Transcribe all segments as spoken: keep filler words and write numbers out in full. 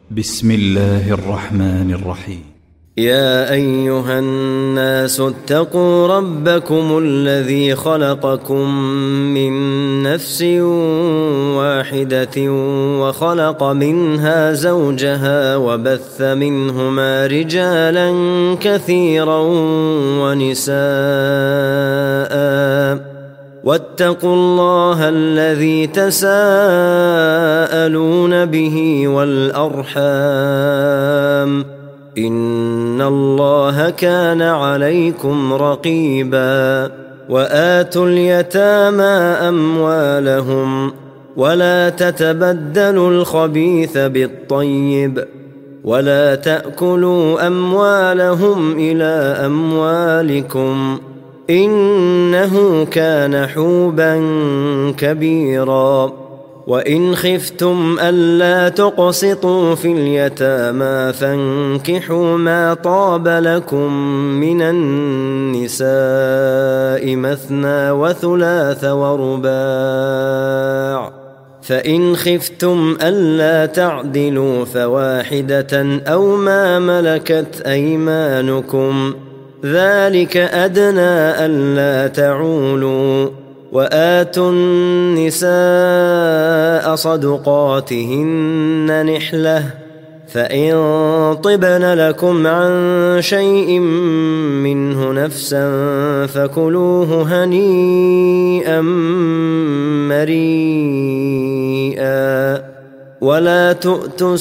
بسم الله الرحمن الرحيم. يا أيها الناس اتقوا ربكم الذي خلقكم من نفس واحدة وخلق منها زوجها وبث منهما رجالا كثيرا ونساء واتقوا الله الذي تساءلون به والأرحام إن الله كان عليكم رقيبا. وآتوا اليتامى أموالهم ولا تتبدلوا الخبيث بالطيب ولا تأكلوا أموالهم إلى أموالكم إنه كان حوبا كبيرا. وإن خفتم ألا تقسطوا في اليتامى فانكحوا ما طاب لكم من النساء مثنى وثلاث ورباع، فإن خفتم ألا تعدلوا فواحدة أو ما ملكت أيمانكم ذلك أدنى ألا تعولوا. وآتوا النساء صدقاتهن نحلة فإن طبن لكم عن شيء منه نفسا فكلوه هنيئا مريئا. ولا تؤتوا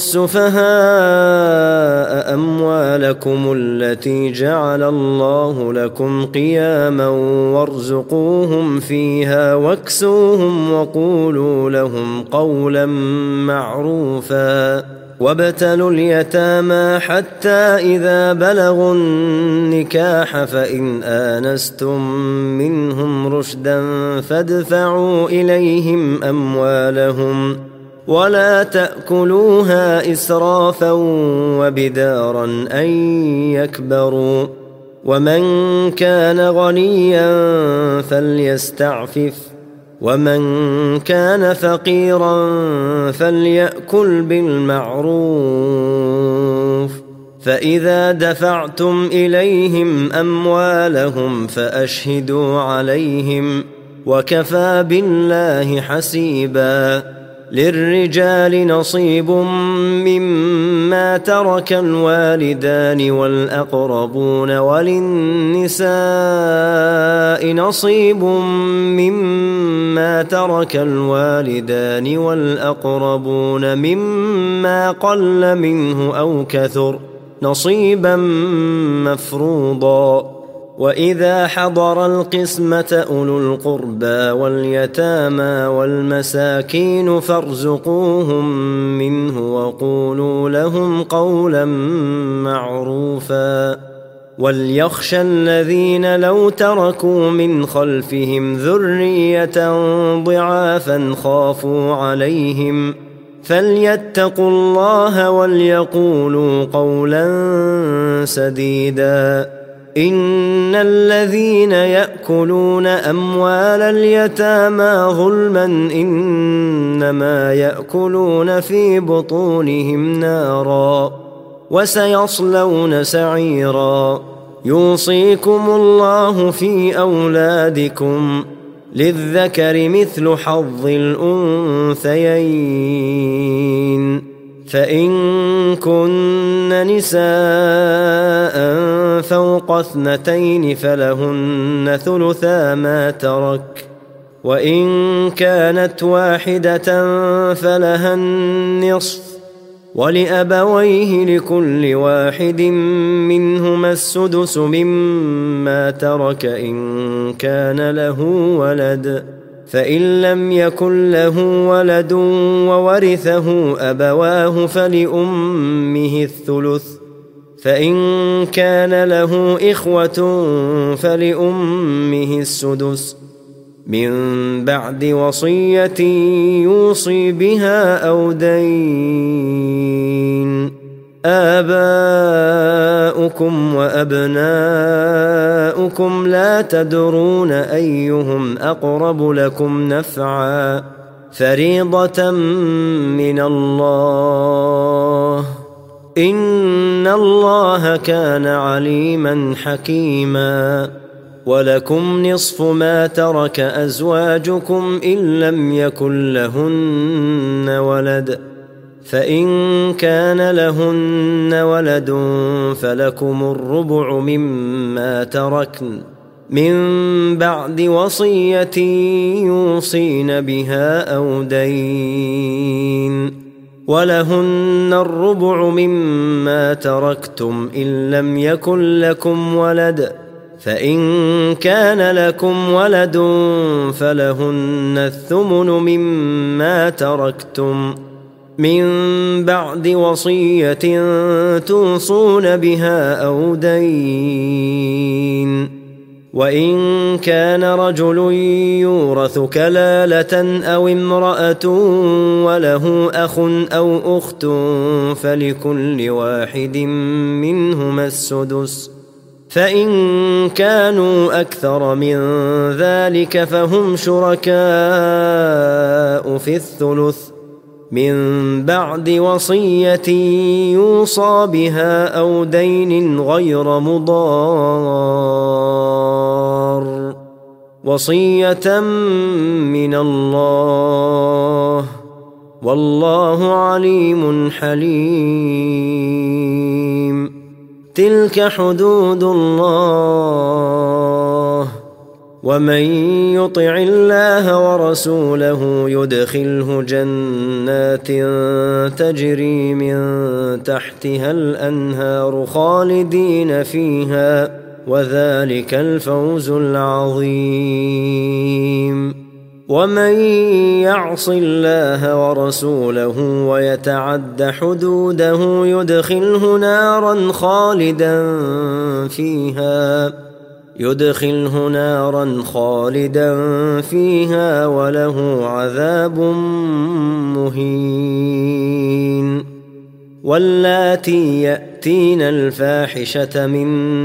السفهاء أموالكم التي جعل الله لكم قياما وارزقوهم فيها واكسوهم وقولوا لهم قولا معروفا. وابتلوا اليتامى حتى إذا بلغوا النكاح فإن آنستم منهم رشدا فادفعوا إليهم أموالهم ولا تأكلوها إسرافا وبدارا أن يكبروا. ومن كان غنيا فليستعفف ومن كان فقيرا فليأكل بالمعروف. فإذا دفعتم إليهم أموالهم فأشهدوا عليهم وكفى بالله حسيبا. للرجال نصيب مما ترك الوالدان والأقربون وللنساء نصيب مما ترك الوالدان والأقربون مما قل منه أو كثر نصيبا مفروضا. وإذا حضر القسمة أولو القربى واليتامى والمساكين فارزقوهم منه وقولوا لهم قولا معروفا. وليخشى الذين لو تركوا من خلفهم ذرية ضعافا خافوا عليهم فليتقوا الله وليقولوا قولا سديدا. إن الذين يأكلون أموال اليتامى ظلما إنما يأكلون في بطونهم نارا وسيصلون سعيرا. يوصيكم الله في أولادكم للذكر مثل حظ الأنثيين. فإن كن نساء فوق اثنتين فلهن ثلثا ما ترك وإن كانت واحدة فلها النصف ولأبويه لكل واحد منهما السدس مما ترك إن كان له ولد. فإن لم يكن له ولد وورثه أبواه فلأمه الثلث فإن كان له إخوة فلأمه السدس من بعد وصية يوصي بها أو دين. آباؤكم وأبناؤكم لا تدرون أيهم أقرب لكم نفعا فريضة من الله إن الله كان عليما حكيما. ولكم نصف ما ترك أزواجكم إن لم يكن لهن ولد، فإن كان لهن ولد فلكم الربع مما تركن من بعد وصية يوصين بها أو دين، ولهن الربع مما تركتم إن لم يكن لكم ولد، فإن كان لكم ولد فلهن الثمن مما تركتم من بعد وصية توصون بها أو دين. وإن كان رجل يورث كلالة أو امرأة وله أخ أو أخت فلكل واحد منهما السدس، فإن كانوا أكثر من ذلك فهم شركاء في الثلث من بعد وصية يوصى بها أو دين غير مضار، وصية من الله، والله عليم حليم. تلك حدود الله، ومن يطع الله ورسوله يدخله جنات تجري من تحتها الأنهار خالدين فيها، وذلك الفوز العظيم. ومن يعص الله ورسوله ويتعد حدوده يدخله نارا خالدا فيها يدخله نارا خالدا فيها وله عذاب مهين. واللاتي يأتين الفاحشة من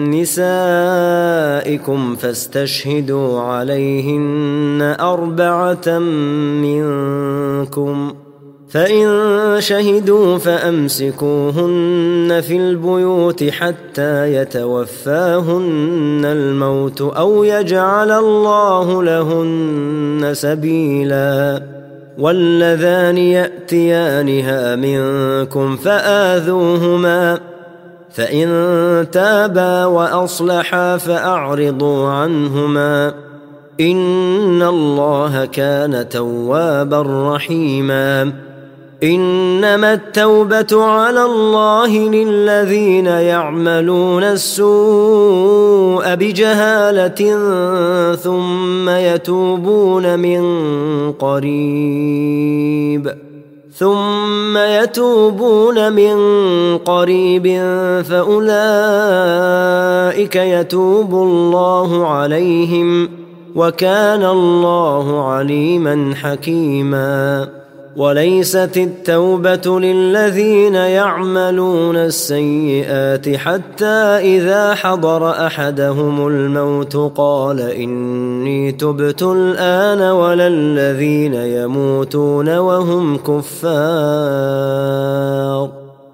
نسائكم فاستشهدوا عليهن أربعة منكم، فإن شهدوا فأمسكوهن في البيوت حتى يتوفاهن الموت أو يجعل الله لهن سبيلا. واللذان يأتيانها منكم فآذوهما، فإن تابا وأصلحا فأعرضوا عنهما، إن الله كان توابا رحيما. إنما التوبة على الله للذين يعملون السوء بجهالة ثم يتوبون من قريب ثم يتوبون من قريب فأولئك يتوب الله عليهم، وكان الله عليما حكيما. وليست التوبة للذين يعملون السيئات حتى إذا حضر أحدهم الموت قال إني تبت الآن، ولا الذين يموتون وهم كفار،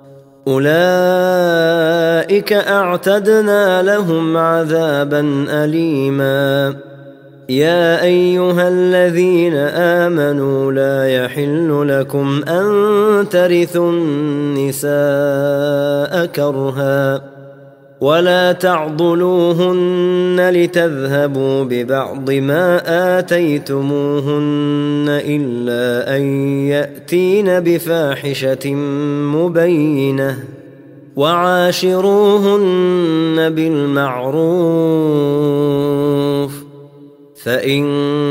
أولئك أعتدنا لهم عذابا أليما. يا أيها الذين آمنوا لا يحل لكم أن ترثوا النساء كرها، ولا تعضلوهن لتذهبوا ببعض ما آتيتموهن إلا أن يأتين بفاحشة مبينة، وعاشروهن بالمعروف، فإن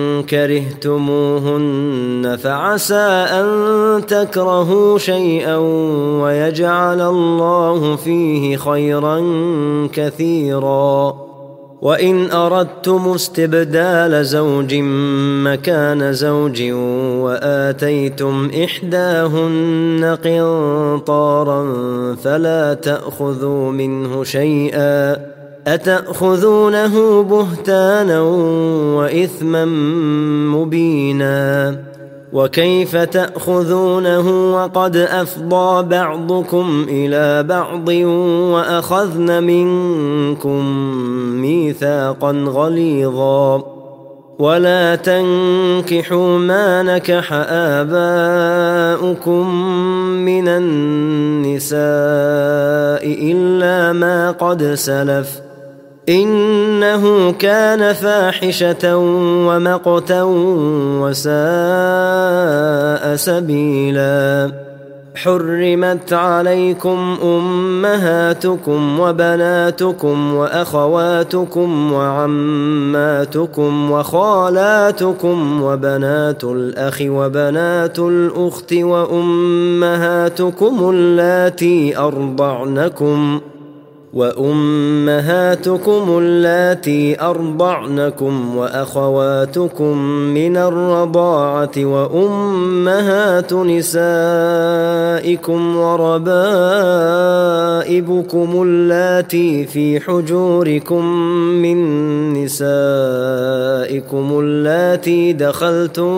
كرهتموهن فعسى أن تكرهوا شيئا ويجعل الله فيه خيرا كثيرا. وإن أردتم استبدال زوج مكان زوج وآتيتم إحداهن قنطارا فلا تأخذوا منه شيئا، أتأخذونه بهتانا وإثما مبينا. وكيف تأخذونه وقد أفضى بعضكم إلى بعض وأخذن منكم ميثاقا غليظا ولا تنكحوا ما نكح آباؤكم من النساء إلا ما قد سلف إنه كان فاحشة ومقتا وساء سبيلا. حرمت عليكم أمهاتكم وبناتكم وأخواتكم وعماتكم وخالاتكم وبنات الأخ وبنات الأخت وأمهاتكم اللاتي أرضعنكم وأمهاتكم اللاتي أرضعنكم وأخواتكم من الرضاعة وأمهات نسائكم وربائبكم اللاتي في حجوركم من نسائكم اللاتي دخلتم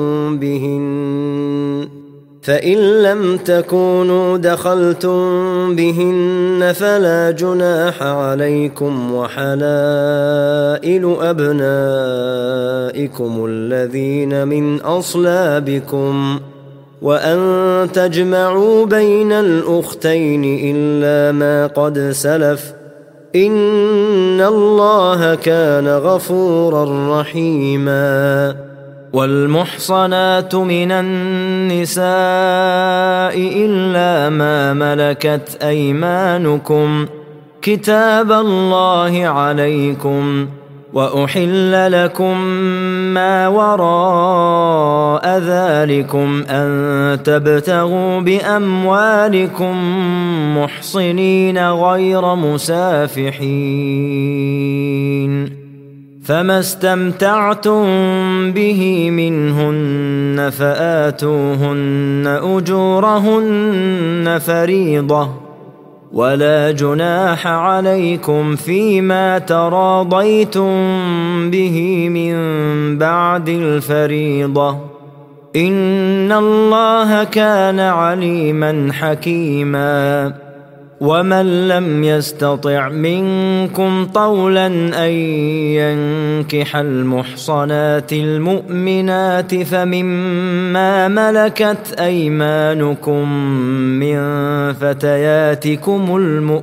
بهن فإن لم تكونوا دخلتم بهن فلا جناح عليكم وحلائل أبنائكم الذين من أصلابكم وأن تجمعوا بين الأختين إلا ما قد سلف إن الله كان غفورا رحيما. والمحصنات من النساء إلا ما ملكت أيمانكم كتاب الله عليكم وأحل لكم ما وراء ذلكم أن تبتغوا بأموالكم محصنين غير مسافحين فما استمتعتم به منهن فآتوهن أجورهن فريضة ولا جناح عليكم فيما تراضيتم به من بعد الفريضة إن الله كان عليما حكيما. ومن لم يستطع منكم طولا أن ينكح المحصنات المؤمنات فمما ملكت أيمانكم من فتياتكم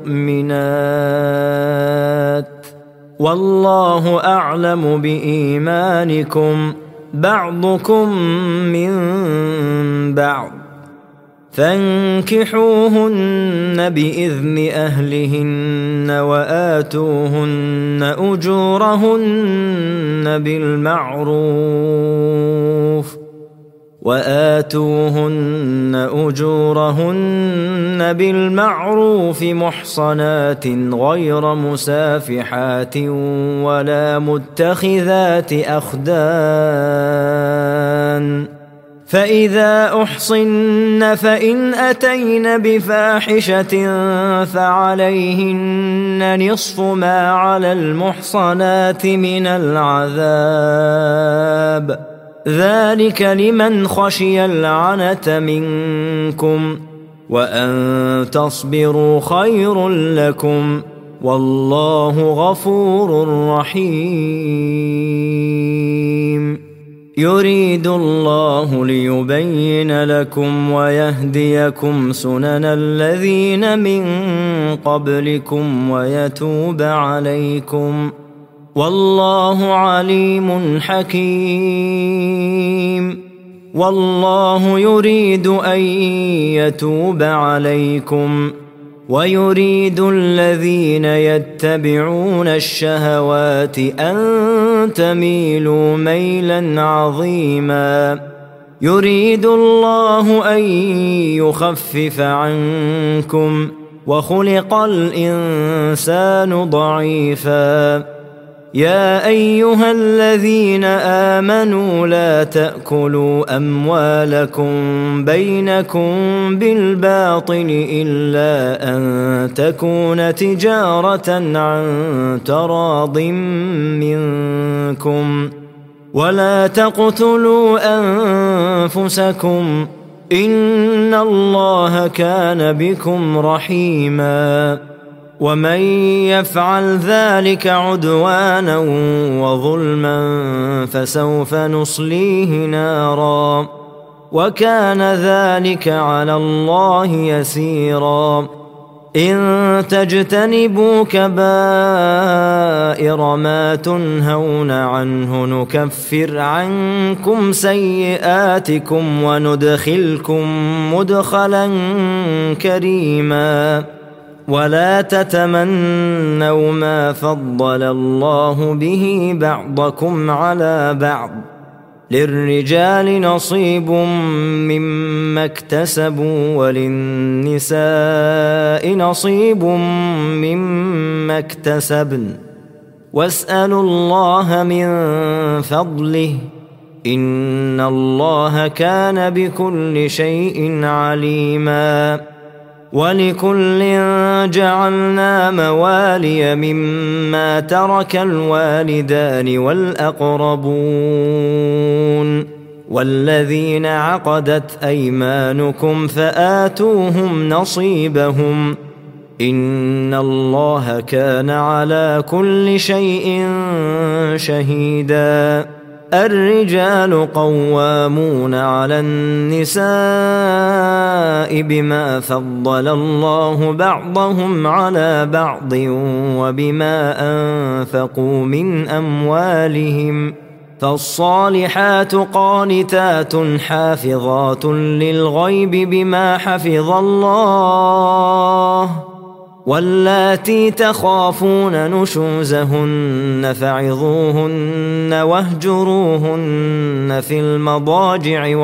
المؤمنات والله أعلم بإيمانكم بعضكم من بعض فانكحوهن بإذن أهلهن وآتوهن أجورهن بالمعروف وآتوهن أجورهن بالمعروف محصنات غير مسافحات ولا متخذات أخدان فإذا أحصن فإن أتين بفاحشة فعليهن نصف ما على المحصنات من العذاب ذلك لمن خشي العنة منكم وأن تصبروا خير لكم والله غفور رحيم. يريد الله ليبين لكم ويهديكم سنن الذين من قبلكم ويتوب عليكم والله عليم حكيم. والله يريد أن يتوب عليكم ويريد الذين يتبعون الشهوات أن تميلوا ميلا عظيما. يريد الله أن يخفف عنكم وخلق الإنسان ضعيفا. يا أيها الذين آمنوا لا تأكلوا أموالكم بينكم بالباطل إلا أن تكون تجارة عن تراض منكم ولا تقتلوا أنفسكم إن الله كان بكم رحيما ومن يفعل ذلك عدوانا وظلما فسوف نصليه نارا وكان ذلك على الله يسيرا إن تجتنبوا كبائر ما تنهون عنه نكفر عنكم سيئاتكم وندخلكم مدخلا كريما ولا تتمنوا ما فضل الله به بعضكم على بعض للرجال نصيب مما اكتسبوا وللنساء نصيب مما اكتسبن واسألوا الله من فضله إن الله كان بكل شيء عليما ولكل جعلنا موالي مما ترك الوالدان والأقربون والذين عقدت أيمانكم فآتوهم نصيبهم إن الله كان على كل شيء شهيدا الرجال قوامون على النساء بما فضل الله بعضهم على بعض وبما أنفقوا من أموالهم فالصالحات قانتات حافظات للغيب بما حفظ الله واللاتي تخافون نشوزهن فعظوهن واهجروهن في المضاجع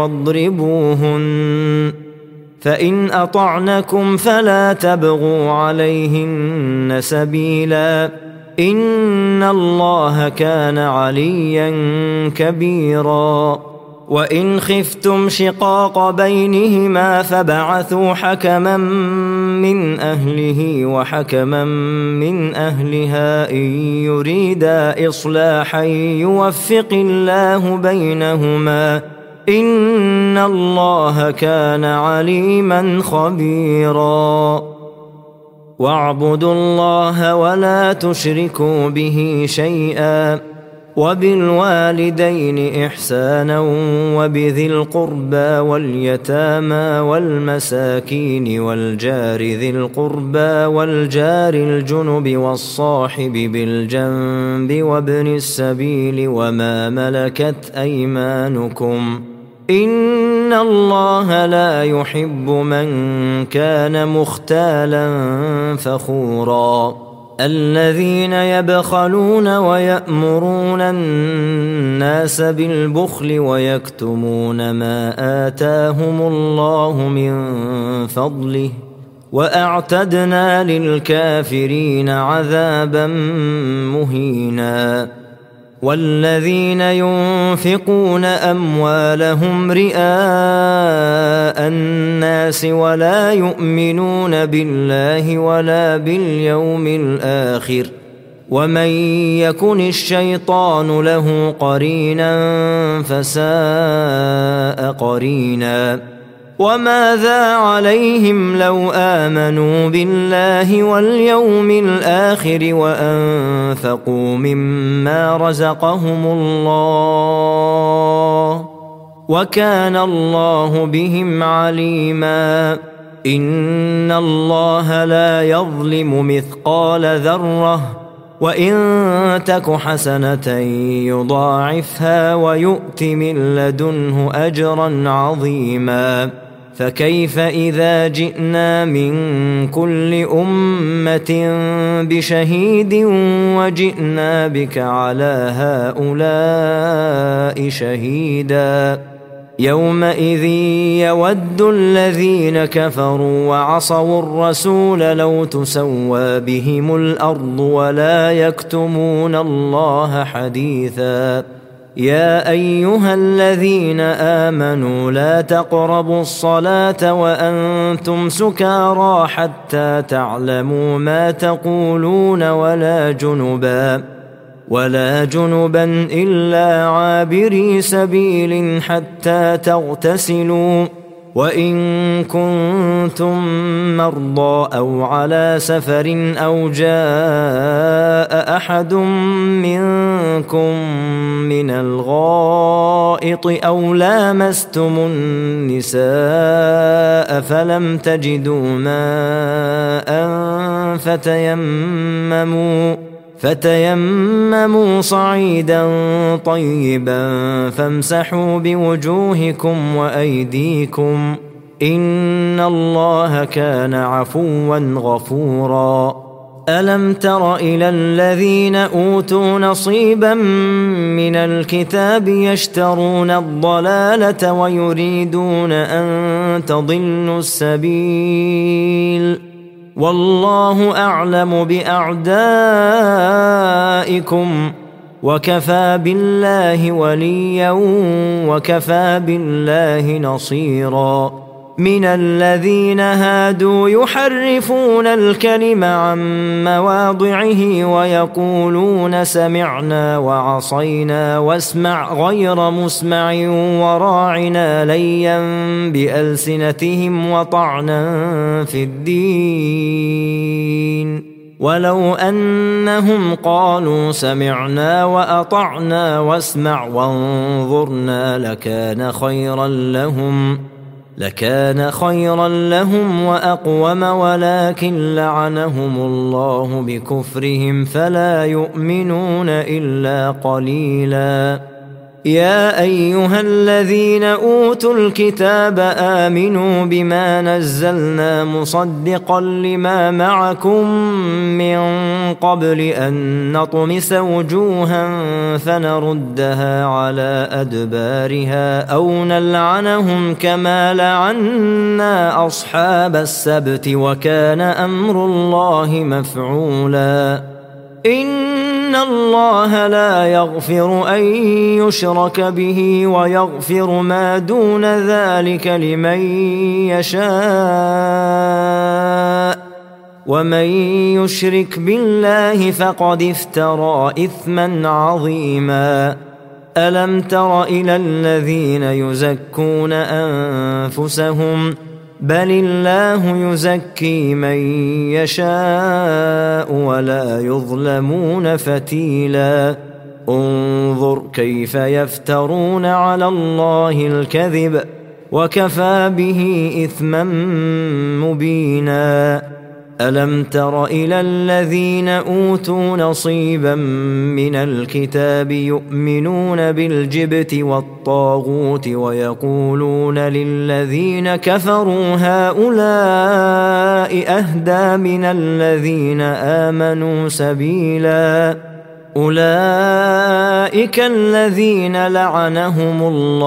واضربوهن فإن أطعنكم فلا تبغوا عليهن سبيلا إن الله كان عليا كبيرا وإن خفتم شقاق بينهما فبعثوا حكما من أهله وحكما من أهلها إن يريدا إصلاحا يوفق الله بينهما إن الله كان عليما خبيرا واعبدوا الله ولا تشركوا به شيئا وبالوالدين إحسانا وبذي القربى واليتامى والمساكين والجار ذي القربى والجار الجنب والصاحب بالجنب وابن السبيل وما ملكت أيمانكم إن الله لا يحب من كان مختالا فخورا الذين يبخلون ويأمرون الناس بالبخل ويكتمون ما آتاهم الله من فضله وأعتدنا للكافرين عذابا مهينا والذين ينفقون أموالهم رئاء الناس ولا يؤمنون بالله ولا باليوم الآخر ومن يكن الشيطان له قرينا فساء قرينا وماذا عليهم لو آمنوا بالله واليوم الآخر وأنفقوا مما رزقهم الله وكان الله بهم عليما إن الله لا يظلم مثقال ذرة وإن تك حسنة يضاعفها ويؤت من لدنه أجرا عظيما فكيف إذا جئنا من كل أمة بشهيد وجئنا بك على هؤلاء شهيدا يومئذ يود الذين كفروا وعصوا الرسول لو تسوى بهم الأرض ولا يكتمون الله حديثا يا أيها الذين آمنوا لا تقربوا الصلاة وأنتم سكارى حتى تعلموا ما تقولون ولا جنبا ولا جنبا إلا عابري سبيل حتى تغتسلوا، وإن كنتم مرضى أو على سفر أو جاء أحد منكم من الغائط أو لامستم النساء فلم تجدوا ماء فتيمموا فتيمموا صعيدا طيبا فامسحوا بوجوهكم وأيديكم، إن الله كان عفوا غفورا. ألم تر إلى الذين أوتوا نصيبا من الكتاب يشترون الضلالة ويريدون أن تضلوا السبيل، والله أعلم بأعدائكم، وكفى بالله وليا وكفى بالله نصيرا. من الذين هادوا يحرفون الكلم عن مواضعه ويقولون سمعنا وعصينا واسمع غير مسمع وراعنا ليا بألسنتهم وطعنا في الدين، ولو أنهم قالوا سمعنا وأطعنا واسمع وانظرنا لكان خيرا لهم لكان خيرا لهم وأقوم، ولكن لعنهم الله بكفرهم فلا يؤمنون إلا قليلا. يا أيها الذين أوتوا الكتاب آمنوا بما نزلنا مصدقا لما معكم من قبل أن نطمس وجوها فنردها على أدبارها أو نلعنهم كما لعنا أصحاب السبت، وكان أمر الله مفعولا. إن الله لا يغفر أن يشرك به ويغفر ما دون ذلك لمن يشاء، ومن يشرك بالله فقد افترى إثما عظيما. ألم تر إلى الذين يزكون أنفسهم بل الله يزكي من يشاء ولا يظلمون فتيلا. انظر كيف يفترون على الله الكذب وكفى به إثما مبينا. ألم تر إلى الذين أوتوا نصيبا من الكتاب يؤمنون بالجبت والطاغوت ويقولون للذين كفروا هؤلاء أهدى من الذين آمنوا سبيلا. أولئك الذين لعنهم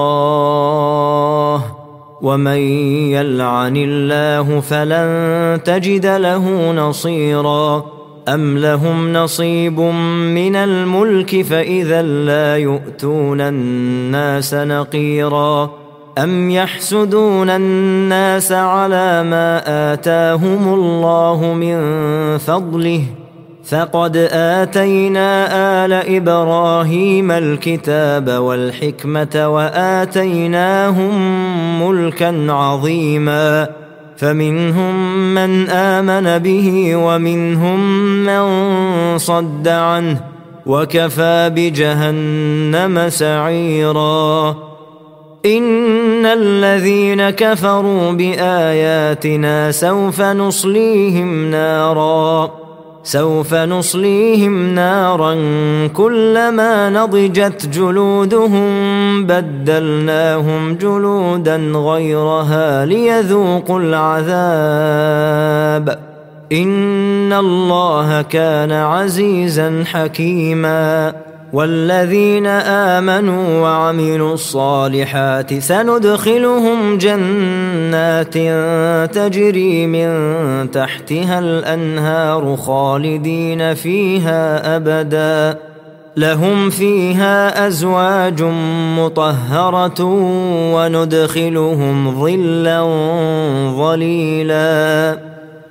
الله، ومن يلعن الله فلن تجد له نصيرا. أم لهم نصيب من الملك فإذا لا يؤتون الناس نقيرا. أم يحسدون الناس على ما آتاهم الله من فضله، فقد آتينا آل إبراهيم الكتاب والحكمة وآتيناهم ملكا عظيما، فمنهم من آمن به ومنهم من صد عنه، وكفى بجهنم سعيرا. إن الذين كفروا بآياتنا سوف نصليهم نارا سوف نصليهم نارا كلما نضجت جلودهم بدلناهم جلودا غيرها ليذوقوا العذاب، إن الله كان عزيزا حكيما. والذين آمنوا وعملوا الصالحات سندخلهم جنات تجري من تحتها الأنهار خالدين فيها أبدا، لهم فيها أزواج مطهرة وندخلهم ظلا ظليلا.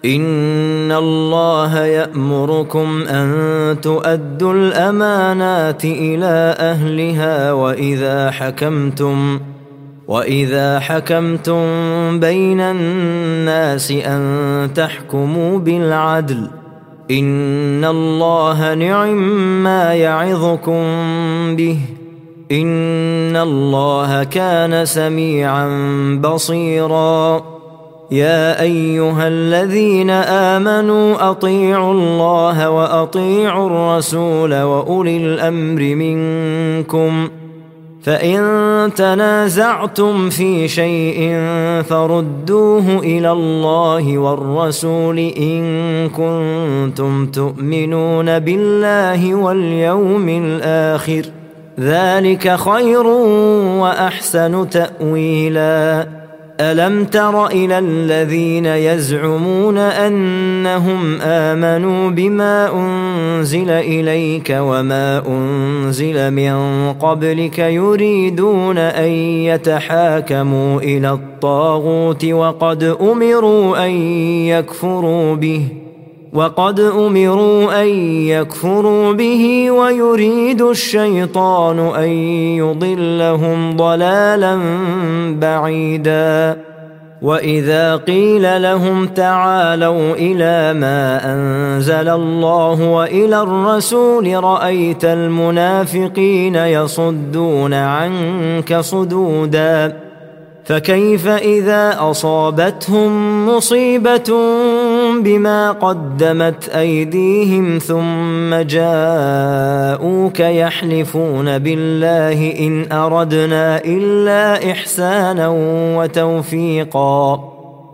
إن الله يأمركم أن تؤدوا الأمانات إلى أهلها وإذا حكمتم وإذا حكمتم بين الناس أن تحكموا بالعدل إن الله نعم يعظكم به إن الله كان سميعا بصيرا يا أيها الذين آمنوا أطيعوا الله وأطيعوا الرسول وأولي الأمر منكم فإن تنازعتم في شيء فردوه إلى الله والرسول إن كنتم تؤمنون بالله واليوم الآخر ذلك خير وأحسن تأويلا ألم تر إلى الذين يزعمون أنهم آمنوا بما أنزل إليك وما أنزل من قبلك يريدون أن يتحاكموا إلى الطاغوت وقد أمروا أن يكفروا به وقد أمروا أن يكفروا به ويريد الشيطان أن يضلهم ضلالا بعيدا وإذا قيل لهم تعالوا إلى ما أنزل الله وإلى الرسول رأيت المنافقين يصدون عنك صدودا فكيف إذا أصابتهم مصيبة بما قدمت أيديهم ثم جاءوك يحلفون بالله إن أردنا إلا إحسانا وتوفيقا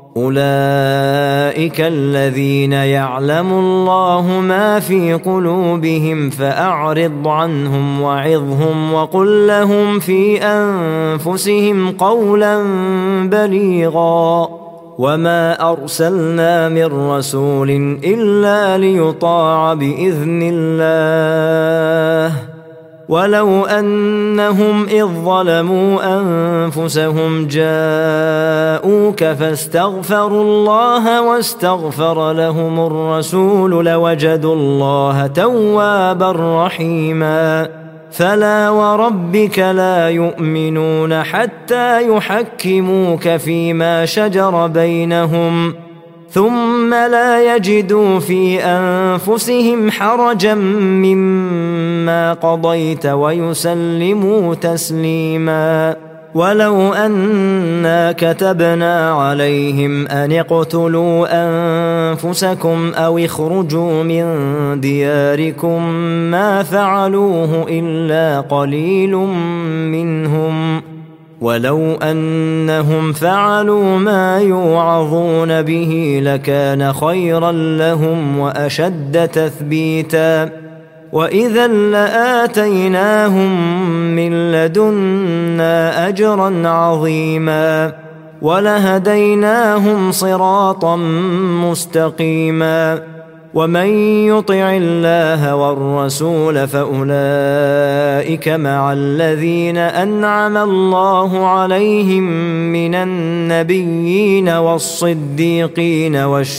أولئك الذين يعلم الله ما في قلوبهم فأعرض عنهم وعظهم وقل لهم في أنفسهم قولا بليغا وما أرسلنا من رسول إلا ليطاع بإذن الله ولو أنهم إذ ظلموا أنفسهم جاءوك فاستغفروا الله واستغفر لهم الرسول لوجدوا الله توابا رحيما فلا وربك لا يؤمنون حتى يحكموك فيما شجر بينهم ثم لا يجدوا في أنفسهم حرجا مما قضيت ويسلموا تسليما ولو أنا كتبنا عليهم أن اقتلوا أنفسكم أو اخرجوا من دياركم ما فعلوه إلا قليل منهم ولو أنهم فعلوا ما يوعظون به لكان خيرا لهم وأشد تثبيتا وإذا لآتيناهم من لدنا أجرا عظيما ولهديناهم صراطا مستقيما ومن يطع الله والرسول فأولئك مع الذين أنعم الله عليهم من النبيين والصديقين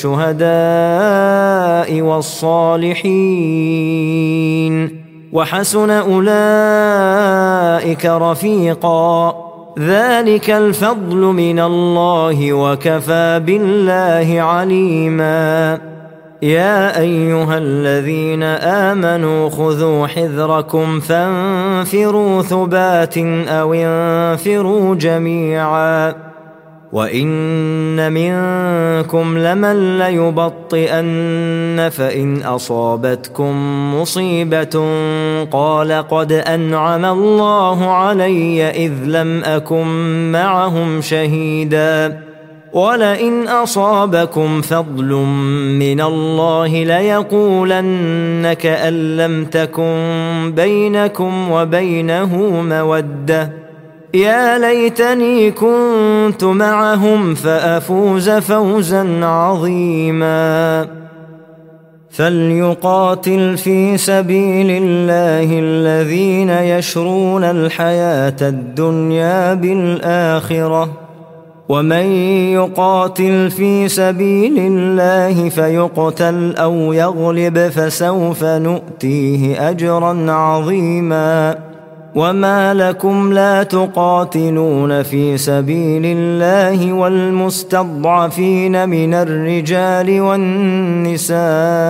والشهداء والصالحين وحسن أولئك رفيقا ذلك الفضل من الله وكفى بالله عليما يا أيها الذين آمنوا خذوا حذركم فانفروا ثبات أو انفروا جميعا وإن منكم لمن ليبطئن فإن أصابتكم مصيبة قال قد أنعم الله علي إذ لم أكن معهم شهيدا ولئن أصابكم فضل من الله ليقولن كأن لم تكن بينكم وبينه مودة يا ليتني كنت معهم فأفوز فوزا عظيما فليقاتل في سبيل الله الذين يشرون الحياة الدنيا بالآخرة ومن يقاتل في سبيل الله فيقتل أو يغلب فسوف نؤتيه أجرا عظيما وما لكم لا تقاتلون في سبيل الله والمستضعفين من الرجال والنساء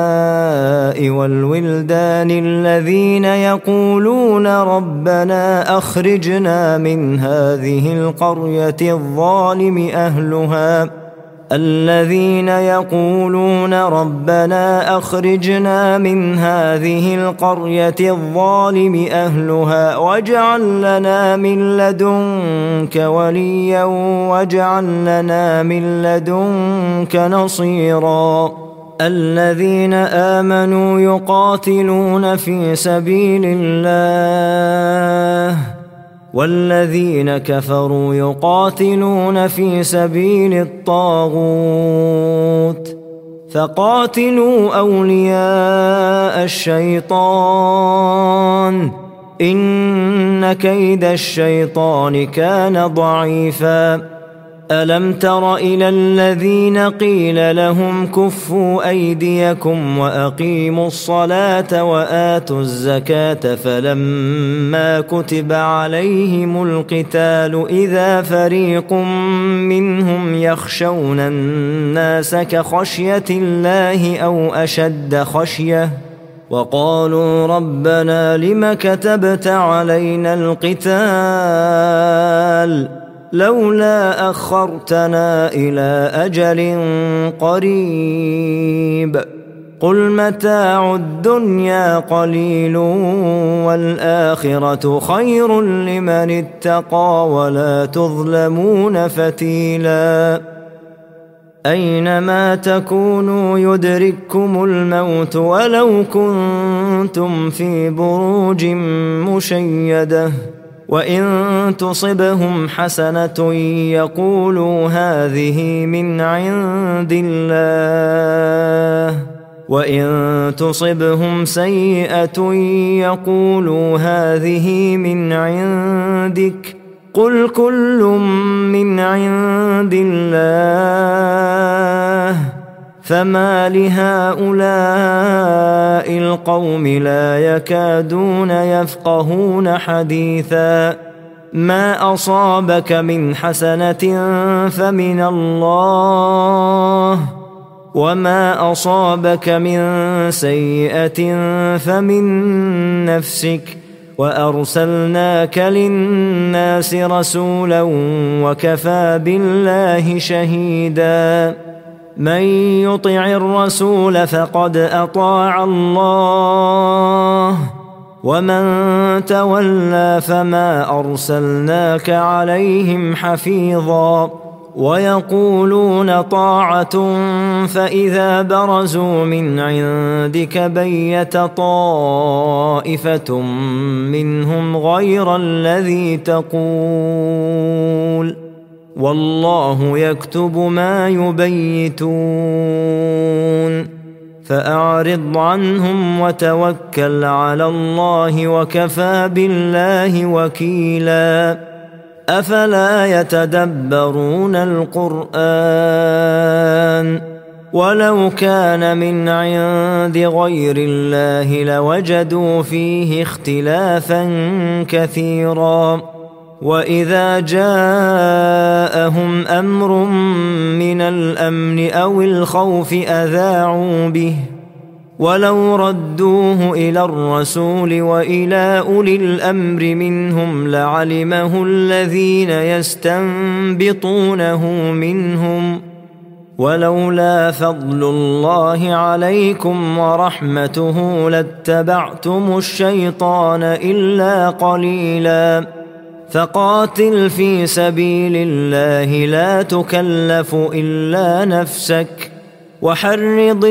والولدان الذين يقولون ربنا أخرجنا من هذه القرية الظالم أهلها الذين يقولون ربنا أخرجنا من هذه القرية الظالم أهلها واجعل لنا من لدنك وليا واجعل لنا من لدنك نصيرا الذين آمنوا يقاتلون في سبيل الله والذين كفروا يقاتلون في سبيل الطاغوت فقاتلوا أولياء الشيطان إن كيد الشيطان كان ضعيفا ألم تر إلى الذين قيل لهم كفوا أيديكم وأقيموا الصلاة وآتوا الزكاة فلما كتب عليهم القتال إذا فريق منهم يخشون الناس كخشية الله أو أشد خشية وقالوا ربنا لم كتبت علينا القتال لولا أخرتنا إلى أجل قريب قل متاع الدنيا قليل والآخرة خير لمن اتقى ولا تظلمون فتيلا أينما تكونوا يدرككم الموت ولو كنتم في بروج مشيدة وإن تصبهم حسنة يقولوا هذه من عند الله وإن تصبهم سيئة يقولوا هذه من عندك قل كل من عند الله فما لهؤلاء القوم لا يكادون يفقهون حديثا ما أصابك من حسنة فمن الله وما أصابك من سيئة فمن نفسك وأرسلناك للناس رسولا وكفى بالله شهيدا من يطع الرسول فقد أطاع الله ومن تولى فما أرسلناك عليهم حفيظا ويقولون طاعة فإذا برزوا من عندك بيت طائفة منهم غير الذي تقول والله يكتب ما يبيتون فأعرض عنهم وتوكل على الله وكفى بالله وكيلا أفلا يتدبرون القرآن ولو كان من عند غير الله لوجدوا فيه اختلافا كثيرا وإذا جاءهم أمر من الأمن أو الخوف أذاعوا به ولو ردوه إلى الرسول وإلى أولي الأمر منهم لعلمه الذين يستنبطونه منهم ولولا فضل الله عليكم ورحمته لاتبعتم الشيطان إلا قليلا فقاتل في سبيل الله لا تكلف إلا نفسك وحرض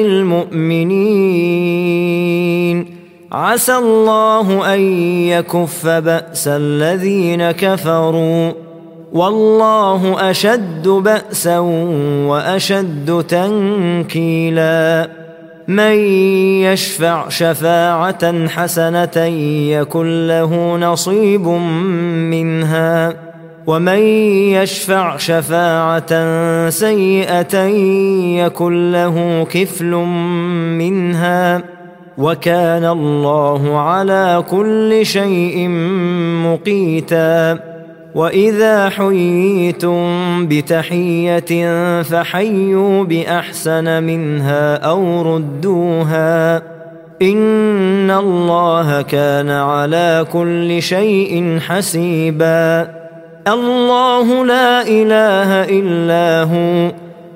المؤمنين عسى الله أن يكف بأس الذين كفروا والله أشد بأسا وأشد تنكيلا من يشفع شفاعة حسنة يكن له نصيب منها ومن يشفع شفاعة سيئة يكن له كفل منها وكان الله على كل شيء مقيتا. وإذا حييتم بتحية فحيوا بأحسن منها أو ردوها إن الله كان على كل شيء حسيبا. الله لا إله إلا هو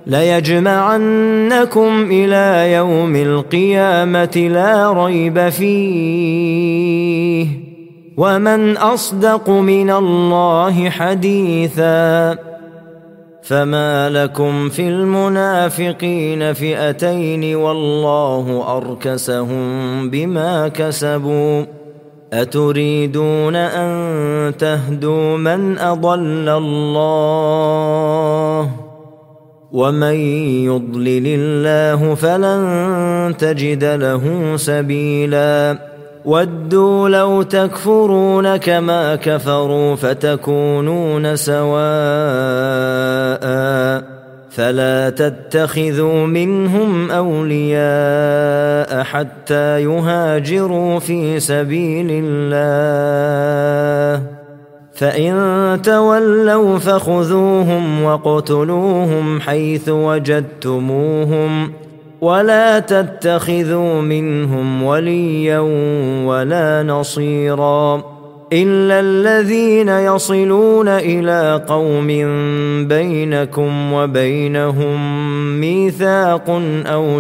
ليجمعنكم إلى يوم القيامة لا ريب فيه ومن أصدق من الله حديثا. فما لكم في المنافقين فئتين والله أركسهم بما كسبوا أتريدون أن تهدوا من أضل الله ومن يضلل الله فلن تجد له سبيلا. ودوا لو تكفرون كما كفروا فتكونون سواء فلا تتخذوا منهم أولياء حتى يهاجروا في سبيل الله فإن تولوا فخذوهم واقتلوهم حيث وجدتموهم ولا تتخذوا منهم وليا ولا نصيرا إلا الذين يصلون إلى قوم بينكم وبينهم ميثاق أو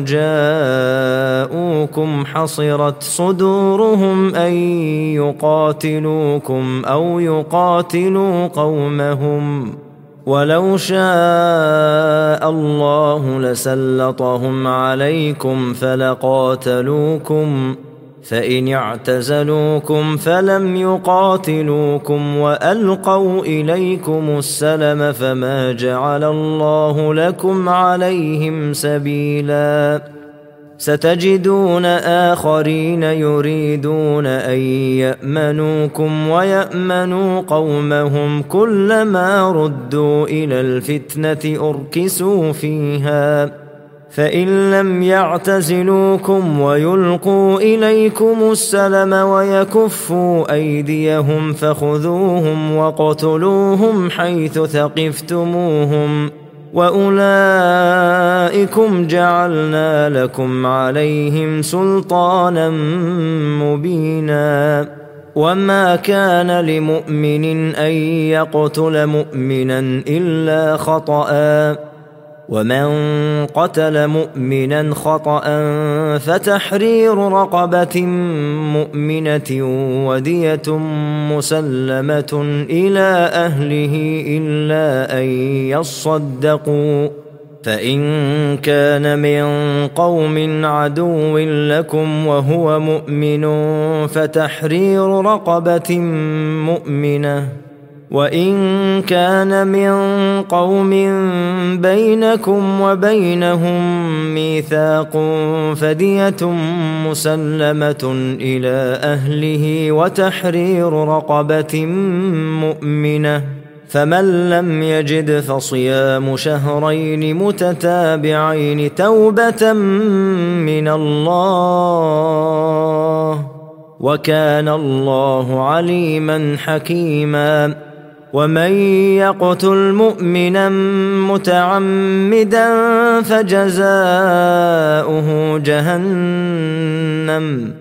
جاءوكم حصرت صدورهم أن يقاتلوكم أو يقاتلوا قومهم ولو شاء الله لسلطهم عليكم فلقاتلوكم فإن اعتزلوكم فلم يقاتلوكم وألقوا إليكم السلم فما جعل الله لكم عليهم سبيلا. ستجدون آخرين يريدون أن يأمنوكم ويأمنوا قومهم كلما ردوا إلى الفتنة أركسوا فيها فإن لم يعتزلوكم ويلقوا إليكم السلم ويكفوا أيديهم فخذوهم واقتلوهم حيث ثقفتموهم وأولئكم جعلنا لكم عليهم سلطانا مبينا. وما كان لمؤمن أن يقتل مؤمنا إلا خطأ ومن قتل مؤمنا خطأ فتحرير رقبة مؤمنة ودية مسلمة إلى أهله إلا أن يصدقوا فإن كان من قوم عدو لكم وهو مؤمن فتحرير رقبة مؤمنة وإن كان من قوم بينكم وبينهم ميثاق فدية مسلمة إلى أهله وتحرير رقبة مؤمنة فمن لم يجد فصيام شهرين متتابعين توبة من الله وكان الله عليما حكيما. ومن يقتل مؤمنا متعمدا فجزاؤه جهنم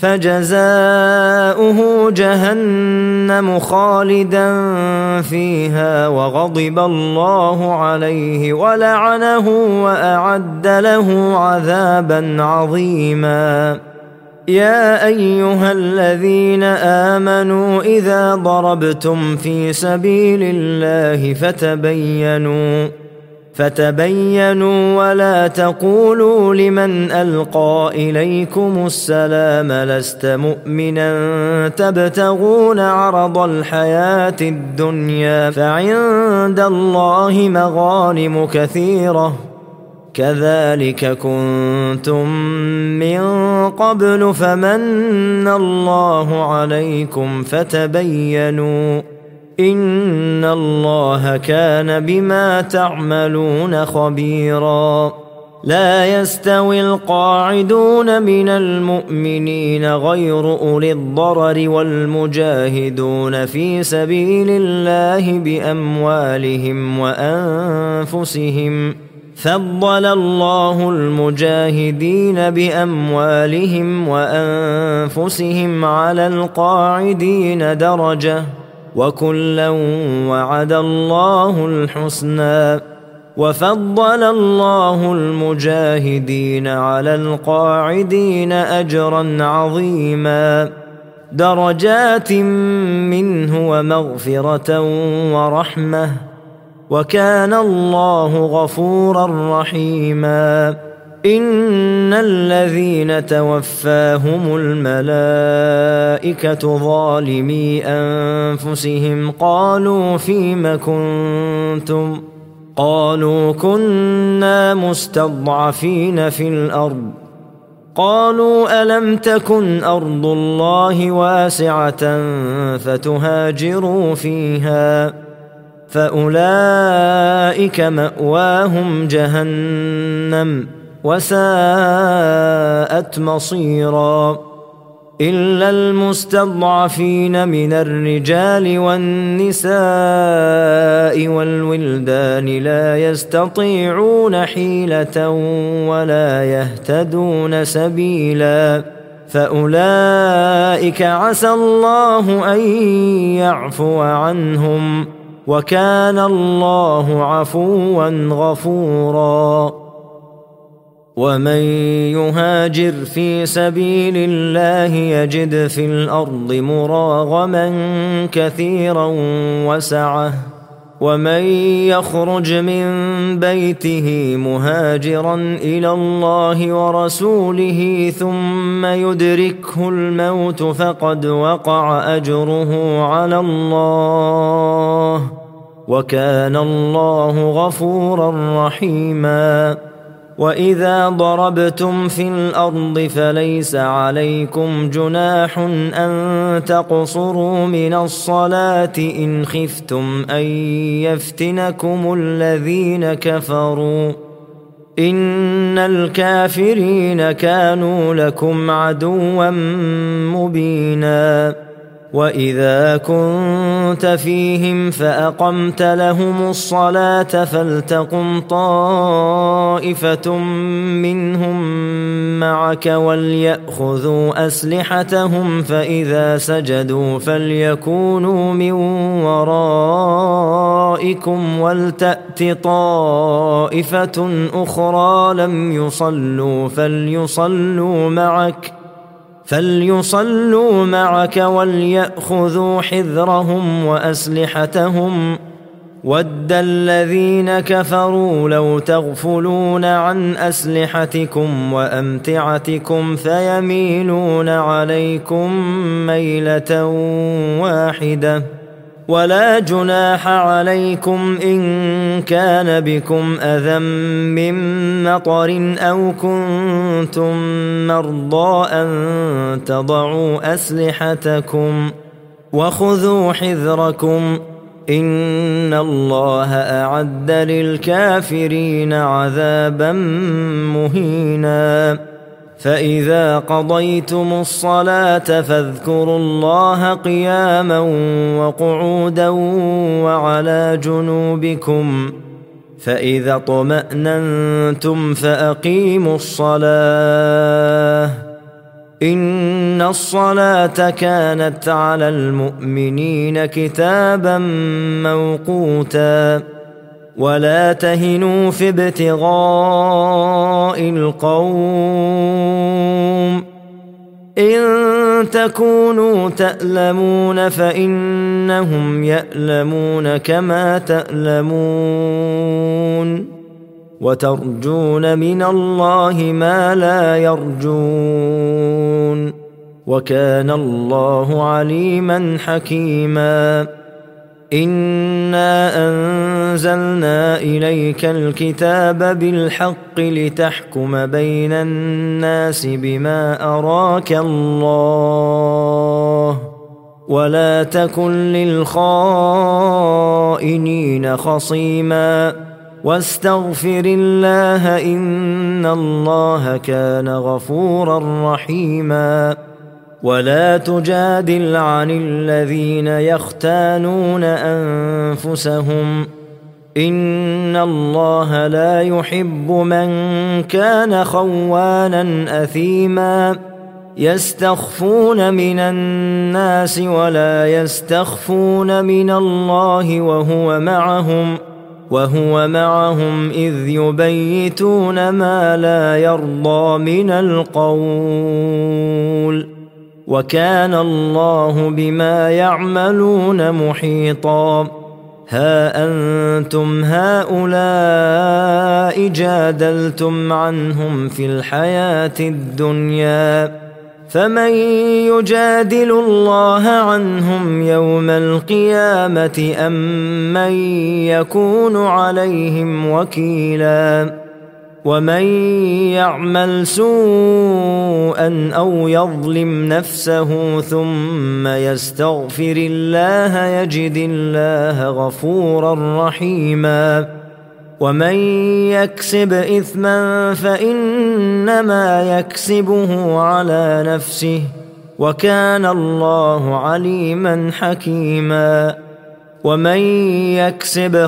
فجزاؤه جهنم خالدا فيها وغضب الله عليه ولعنه وأعد له عذابا عظيما. يا أيها الذين آمنوا إذا ضربتم في سبيل الله فتبينوا فتبينوا ولا تقولوا لمن ألقى إليكم السلام لست مؤمنا تبتغون عرض الحياة الدنيا فعند الله مغانم كثيرة كذلك كنتم من قبل فمن الله عليكم فتبينوا إن الله كان بما تعملون خبيرا. لا يستوي القاعدون من المؤمنين غير أولي الضرر والمجاهدون في سبيل الله بأموالهم وأنفسهم. فضل الله المجاهدين بأموالهم وأنفسهم على القاعدين درجة، وكلا وعد الله الحسنى. وفضل الله المجاهدين على القاعدين أجرا عظيما، درجات منه ومغفرة ورحمة، وكان الله غفورا رحيما. إن الذين توفاهم الملائكة ظالمي أنفسهم قالوا فيم كنتم؟ قالوا كنا مستضعفين في الأرض. قالوا ألم تكن أرض الله واسعة فتهاجروا فيها؟ فأولئك مأواهم جهنم وساءت مصيرا. إلا المستضعفين من الرجال والنساء والولدان لا يستطيعون حيلة ولا يهتدون سبيلا، فأولئك عسى الله أن يعفو عنهم، وكان الله عفوا غفورا. ومن يهاجر في سبيل الله يجد في الأرض مراغما كثيرا وسعة. ومن يخرج من بيته مهاجرا إلى الله ورسوله ثم يدركه الموت فقد وقع أجره على الله، وكان الله غفورا رحيما. وإذا ضربتم في الأرض فليس عليكم جناح أن تقصروا من الصلاة إن خفتم أن يفتنكم الذين كفروا، إن الكافرين كانوا لكم عدوا مبينا. وإذا كنت فيهم فأقمت لهم الصلاة فلتقم طائفة منهم معك وليأخذوا أسلحتهم، فإذا سجدوا فليكونوا من ورائكم ولتأت طائفة أخرى لم يصلوا فليصلوا معك فليصلوا معك وليأخذوا حذرهم وأسلحتهم. ود الذين كفروا لو تغفلون عن أسلحتكم وأمتعتكم فيميلون عليكم ميلة واحدة. ولا جناح عليكم إن كان بكم أذى من مطر أو كنتم مرضى أن تضعوا أسلحتكم، وخذوا حذركم إن الله أعد للكافرين عذابا مهينا. فإذا قضيتم الصلاة فاذكروا الله قياما وقعودا وعلى جنوبكم، فإذا اطمأننتم فأقيموا الصلاة إن الصلاة كانت على المؤمنين كتابا موقوتا. ولا تهنوا في ابتغاء القوم إن تكونوا تألمون فإنهم يألمون كما تألمون، وترجون من الله ما لا يرجون، وكان الله عليما حكيما. إنا أنزلنا إليك الكتاب بالحق لتحكم بين الناس بما أراك الله، ولا تكن للخائنين خصيما واستغفر الله إن الله كان غفورا رحيما ولا تجادل عن الذين يختانون أنفسهم إن الله لا يحب من كان خوانا أثيما يستخفون من الناس ولا يستخفون من الله وهو معهم وهو معهم إذ يبيتون ما لا يرضى من القول وكان الله بما يعملون محيطا ها أنتم هؤلاء جادلتم عنهم في الحياة الدنيا فمن يجادل الله عنهم يوم القيامة أم من يكون عليهم وكيلا ومن يعمل سوءا أو يظلم نفسه ثم يستغفر الله يجد الله غفورا رحيما ومن يكسب إثما فإنما يكسبه على نفسه وكان الله عليما حكيما ومن يكسب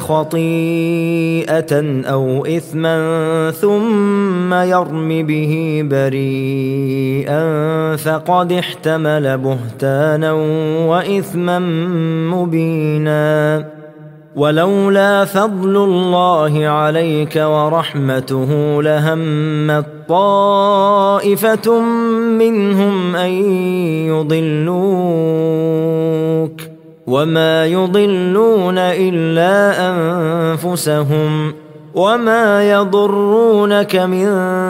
خطيئة أو إثما ثم يرم به بريئا فقد احتمل بهتانا وإثما مبينا ولولا فضل الله عليك ورحمته لهمت طائفة منهم أن يضلوك وما يضلون إلا أنفسهم وما يضرونك من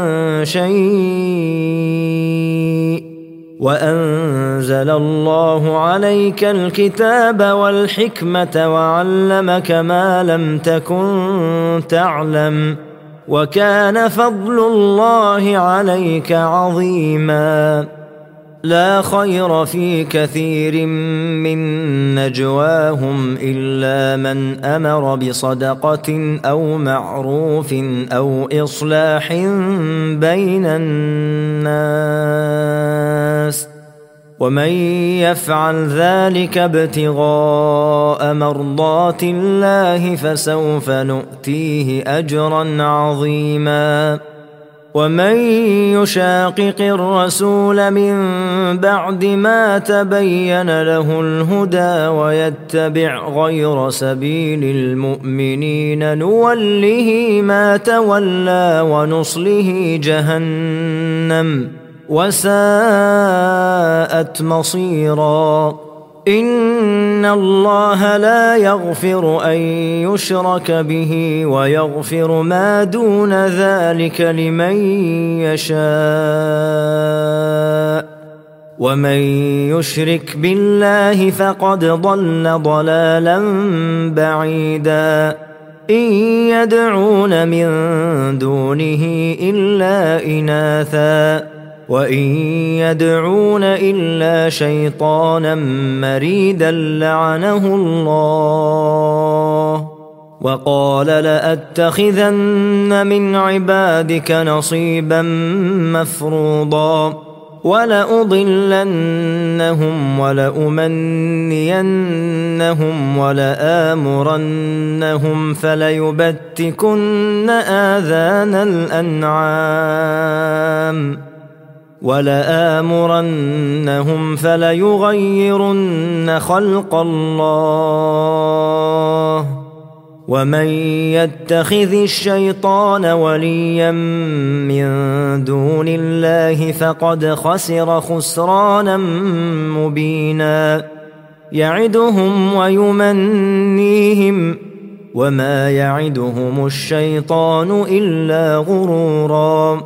شيء وأنزل الله عليك الكتاب والحكمة وعلمك ما لم تكن تعلم وكان فضل الله عليك عظيما لا خير في كثير من نجواهم إلا من أمر بصدقة أو معروف أو إصلاح بين الناس ومن يفعل ذلك ابتغاء مرضات الله فسوف نؤتيه أجرا عظيما ومن يشاقق الرسول من بعد ما تبين له الهدى ويتبع غير سبيل المؤمنين نوله ما تولى ونصله جهنم وساءت مصيرا إن الله لا يغفر أن يشرك به ويغفر ما دون ذلك لمن يشاء ومن يشرك بالله فقد ضل ضلالا بعيدا إن يدعون من دونه إلا إناثا وإن يدعون إلا شيطانا مريدا لعنه الله وقال لأتخذن من عبادك نصيبا مفروضا ولأضلنهم ولأمنينهم ولآمرنهم فليبتكن آذان الأنعام ولآمرنهم فليغيرن خلق الله ومن يتخذ الشيطان وليا من دون الله فقد خسر خسرانا مبينا يعدهم ويمنيهم وما يعدهم الشيطان إلا غرورا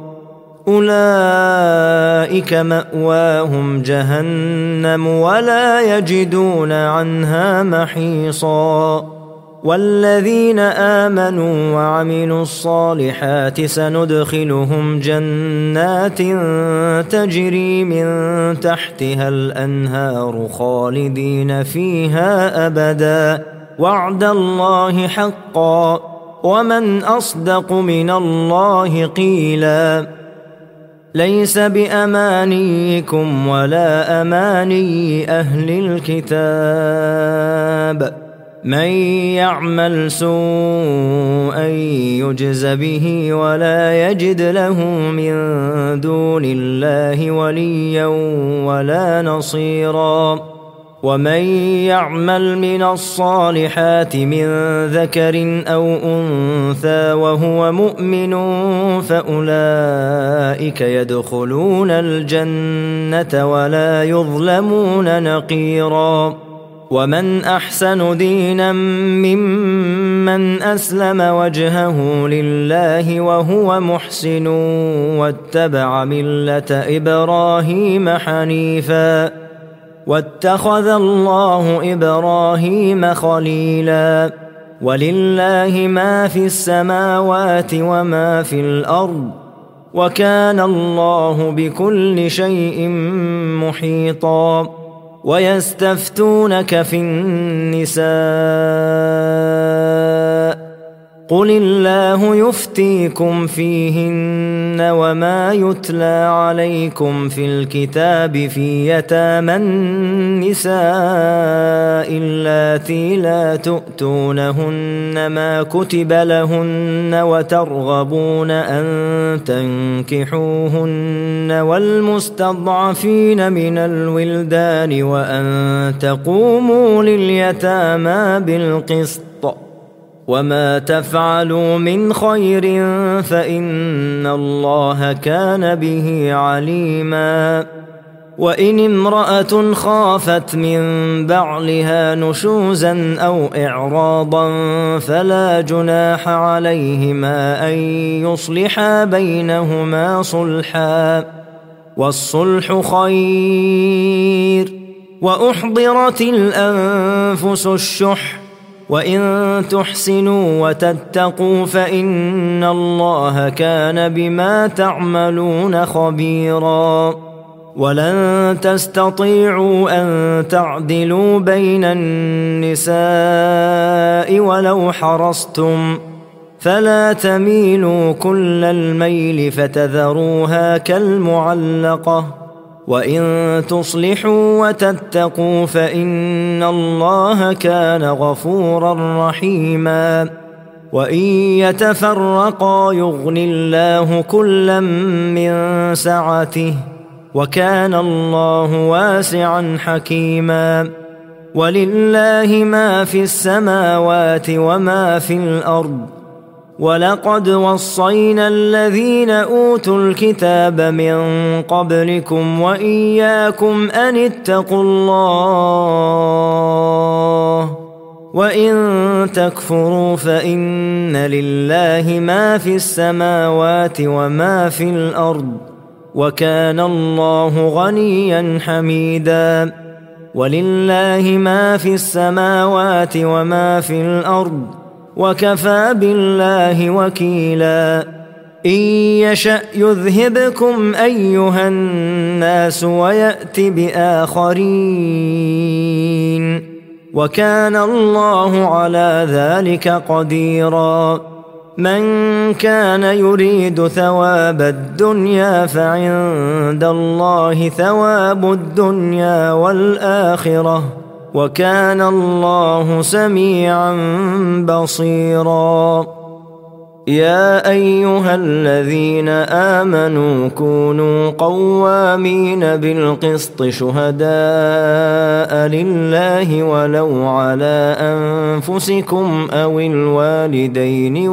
أولئك مأواهم جهنم ولا يجدون عنها محيصا والذين آمنوا وعملوا الصالحات سندخلهم جنات تجري من تحتها الأنهار خالدين فيها أبدا وعد الله حقا ومن أصدق من الله قيلا ليس بأمانيكم ولا أماني أهل الكتاب من يعمل سوءا يجز به ولا يجد له من دون الله وليا ولا نصيرا ومن يعمل من الصالحات من ذكر أو أنثى وهو مؤمن فأولئك يدخلون الجنة ولا يظلمون نقيرا ومن أحسن دينا ممن أسلم وجهه لله وهو محسن واتبع ملة إبراهيم حنيفا واتخذ الله إبراهيم خليلا ولله ما في السماوات وما في الأرض وكان الله بكل شيء محيطا ويستفتونك في النساء قل الله يفتيكم فيهن وما يتلى عليكم في الكتاب في يتامى النساء اللاتي لا تؤتونهن ما كتب لهن وترغبون أن تنكحوهن والمستضعفين من الولدان وأن تقوموا لليتامى بالقسط وما تفعلوا من خير فإن الله كان به عليما وإن امرأة خافت من بعلها نشوزا أو إعراضا فلا جناح عليهما أن يصلحا بينهما صلحا والصلح خير وأحضرت الأنفس الشح وإن تحسنوا وتتقوا فإن الله كان بما تعملون خبيرا ولن تستطيعوا أن تعدلوا بين النساء ولو حرصتم فلا تميلوا كل الميل فتذروها كالمعلقة وإن تصلحوا وتتقوا فإن الله كان غفورا رحيما وإن يتفرقا يغن الله كلا من سعته وكان الله واسعا حكيما ولله ما في السماوات وما في الأرض ولقد وصينا الذين أوتوا الكتاب من قبلكم وإياكم أن اتقوا الله وإن تكفروا فإن لله ما في السماوات وما في الأرض وكان الله غنيا حميدا ولله ما في السماوات وما في الأرض وكفى بالله وكيلا إن يشأ يذهبكم أيها الناس ويأت بآخرين وكان الله على ذلك قديرا من كان يريد ثواب الدنيا فعند الله ثواب الدنيا والآخرة وكان الله سميعا بصيرا يا أيها الذين آمنوا كونوا قوامين بالقسط شهداء لله ولو على أنفسكم أو الوالدين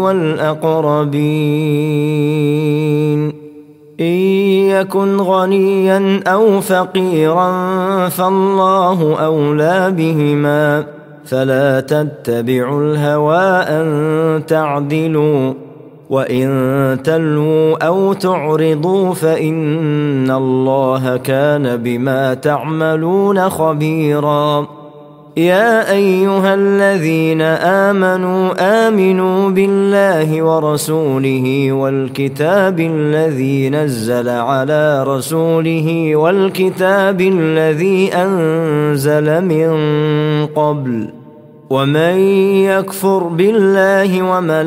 والأقربين إن يكن غنيا أو فقيرا فالله أولى بهما فلا تتبعوا الهوى أن تعدلوا وإن تلووا أو تعرضوا فإن الله كان بما تعملون خبيرا يا أيها الذين آمنوا آمنوا بالله ورسوله والكتاب الذي نزل على رسوله والكتاب الذي أنزل من قبل ومن يكفر بالله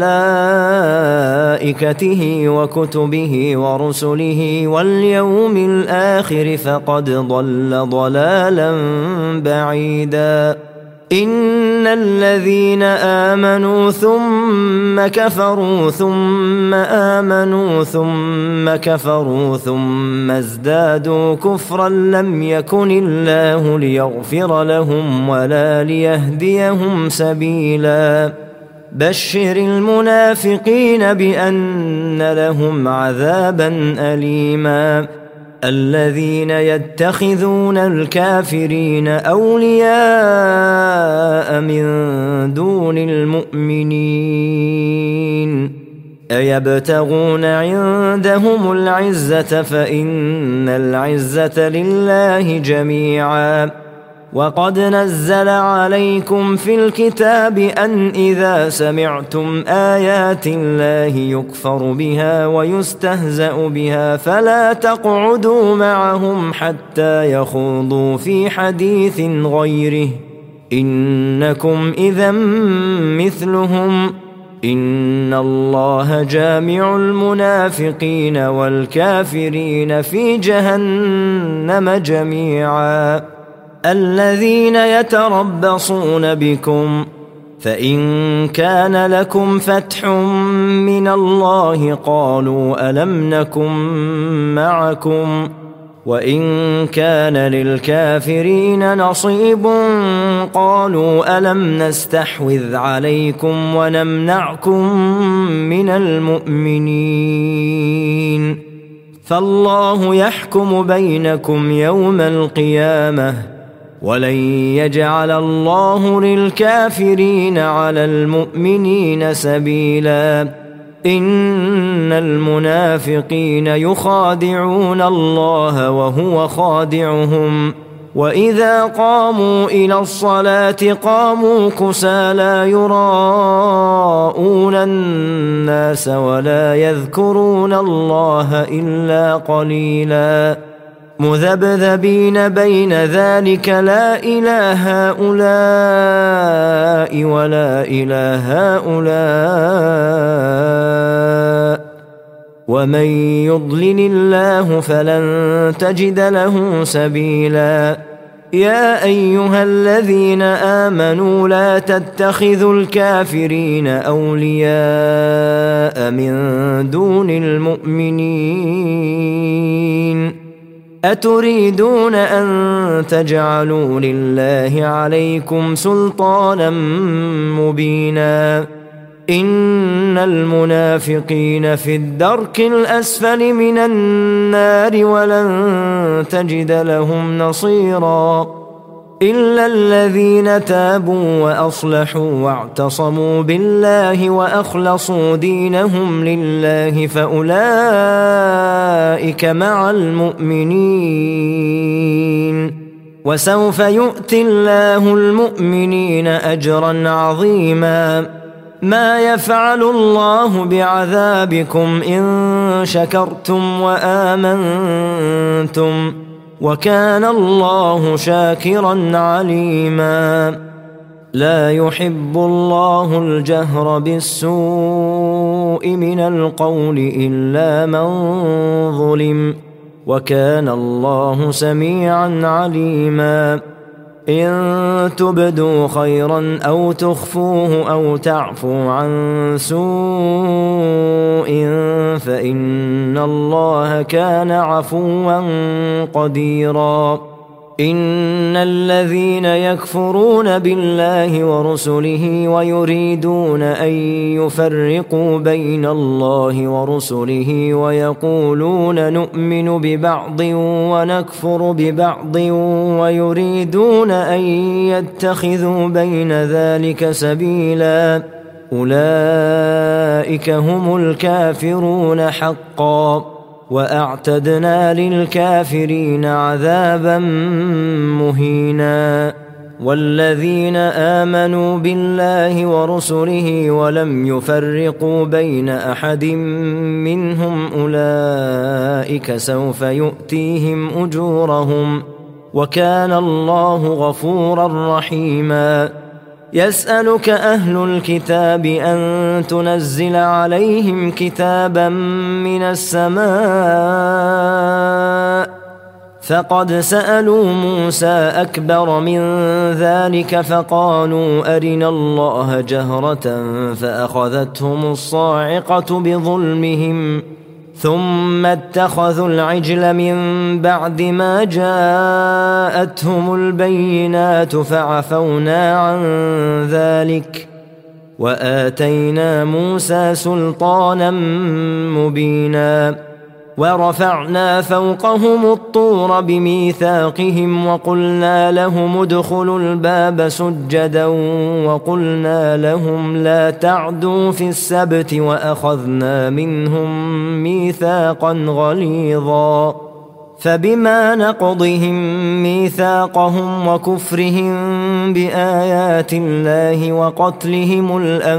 وملائكته وكتبه ورسله واليوم الآخر فقد ضل ضلالا بعيدا إن الذين آمنوا ثم كفروا ثم آمنوا ثم كفروا ثم ازدادوا كفرا لم يكن الله ليغفر لهم ولا ليهديهم سبيلا بشر المنافقين بأن لهم عذابا أليما الذين يتخذون الكافرين أولياء من دون المؤمنين أيبتغون عندهم العزة فإن العزة لله جميعا وقد نزل عليكم في الكتاب أن إذا سمعتم آيات الله يكفر بها ويستهزأ بها فلا تقعدوا معهم حتى يخوضوا في حديث غيره إنكم إذا مثلهم إن الله جامع المنافقين والكافرين في جهنم جميعا الذين يتربصون بكم فإن كان لكم فتح من الله قالوا ألم نكن معكم وإن كان للكافرين نصيب قالوا ألم نستحوذ عليكم ونمنعكم من المؤمنين فالله يحكم بينكم يوم القيامة ولن يجعل الله للكافرين على المؤمنين سبيلا إن المنافقين يخادعون الله وهو خادعهم وإذا قاموا إلى الصلاة قاموا كسالى يراءون الناس ولا يذكرون الله إلا قليلا مذبذبين بين ذلك لا إله هؤلاء ولا إله هؤلاء ومن يضلل الله فلن تجد له سبيلا يا أيها الذين آمنوا لا تتخذوا الكافرين أولياء من دون المؤمنين أتريدون أن تجعلوا لله عليكم سلطانا مبينا إن المنافقين في الدرك الأسفل من النار ولن تجد لهم نصيرا إلا الذين تابوا وأصلحوا واعتصموا بالله وأخلصوا دينهم لله فأولئك مع المؤمنين وسوف يؤتي الله المؤمنين أجرا عظيما ما يفعل الله بعذابكم إن شكرتم وآمنتم وكان الله شاكرا عليما لا يحب الله الجهر بالسوء من القول إلا من ظلم وكان الله سميعا عليما إن تبدوا خيرا أو تخفوه أو تعفوا عن سوء فإن الله كان عفوا قديرا إن الذين يكفرون بالله ورسله ويريدون أن يفرقوا بين الله ورسله ويقولون نؤمن ببعض ونكفر ببعض ويريدون أن يتخذوا بين ذلك سبيلا أولئك هم الكافرون حقا وأعتدنا للكافرين عذابا مهينا والذين آمنوا بالله ورسله ولم يفرقوا بين أحد منهم أولئك سوف يؤتيهم أجورهم وكان الله غفورا رحيما. يسألك أهل الكتاب أن تنزل عليهم كتابا من السماء فقد سألوا موسى أكبر من ذلك فقالوا أرنا الله جهرة فأخذتهم الصاعقة بظلمهم ثم اتخذوا العجل من بعد ما جاءتهم البينات فعفونا عن ذلك وآتينا موسى سلطانا مبينا. ورفعنا فوقهم الطور بميثاقهم وقلنا لهم ادخلوا الباب سجدا وقلنا لهم لا تعدوا في السبت وأخذنا منهم ميثاقا غليظا. فبما نقضهم ميثاقهم وكفرهم بآيات الله وقتلهم